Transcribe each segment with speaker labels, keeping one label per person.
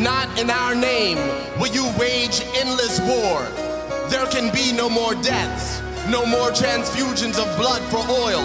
Speaker 1: Not in our name will you wage endless war. There can be no more deaths, no more transfusions of blood for oil.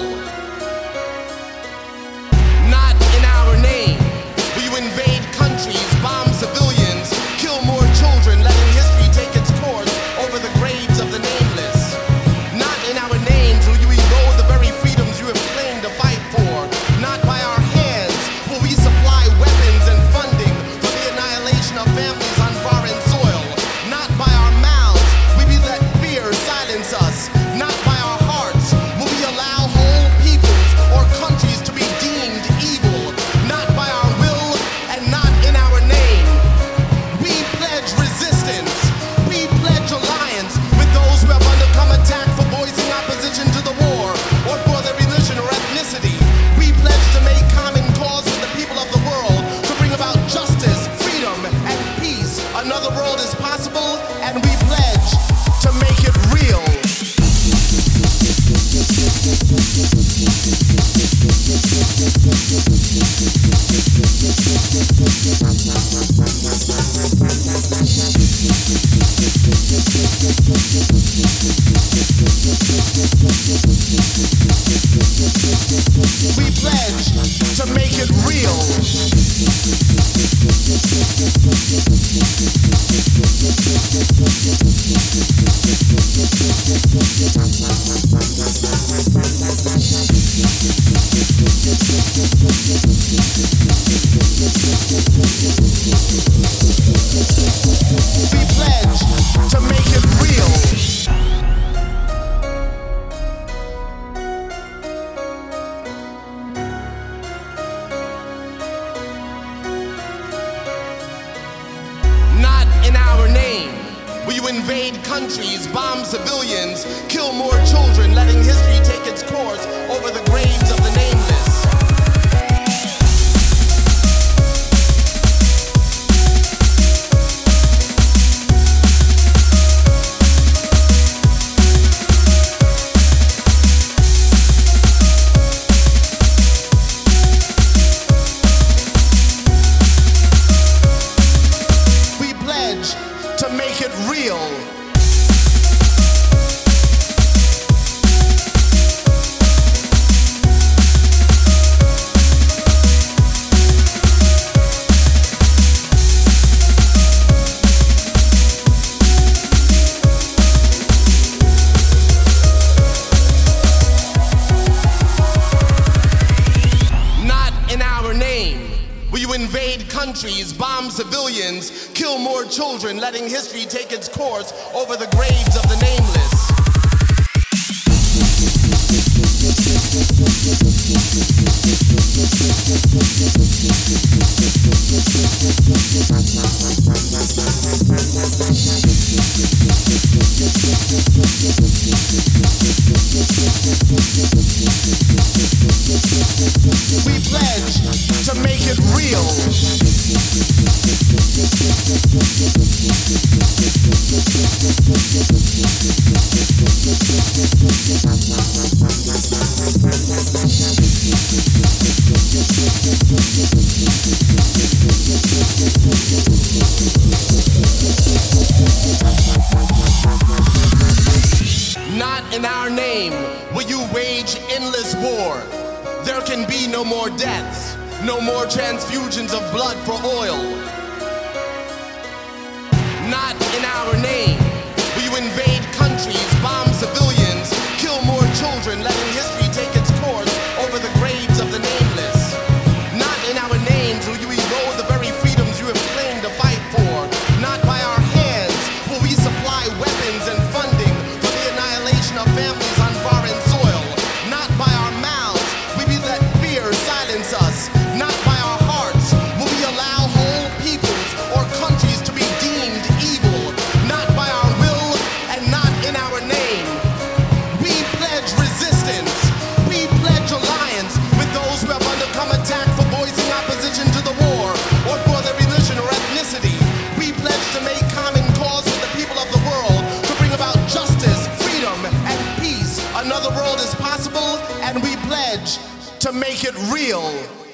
Speaker 1: Not in our name will you invade countries, bomb civilians, kill more children, letting history take its course over the graves of the nameless. Not in our names will you erode the very freedoms you have claimed to fight for. Not by our hands will we supply weapons and funding for the annihilation of families on foreign soil. Not by our mouths will we let fear silence us. Not by our hearts will we allow whole peoples or countries to be deemed evil. Not by our will and not in our name. We pledge resistance. We pledge alliance with those who have undergone attack for voicing opposition to the war or for their religion or ethnicity. We pledge to make common cause with the people of the world to bring about justice, freedom, and peace. Another world is possible, and we pledge to make it real. We pledge to make it real. We pledge to make it real. Not in our name will you invade countries, bomb civilians, kill more children, letting history take its course over the graves of the nameless. To make it real. Not in our name will you invade countries, bomb civilians, kill more children, letting history take its course over the graves of the nameless. We pledge to make it real. Not in our name will you wage endless war. There can be no more deaths, no more transfusions of blood for oil. Not in our name will you invade countries, bomb civilians, kill more children, letting history take its course over the graves of the nameless. Not in our names will you erode the very freedoms you have claimed to fight for. Not by our hands will we supply weapons and funding for the annihilation of families on foreign soil. Not by our mouths will we let fear silence us. Not by our hearts will we allow whole peoples or countries to be deemed evil. Not by our will and not in our name. We pledge resistance. We pledge alliance with those who have undergone attack for voicing opposition to the war or for their religion or ethnicity. We pledge to make common cause with the people of the world to bring about justice, freedom, and peace. Another world is possible, and we pledge to make it real.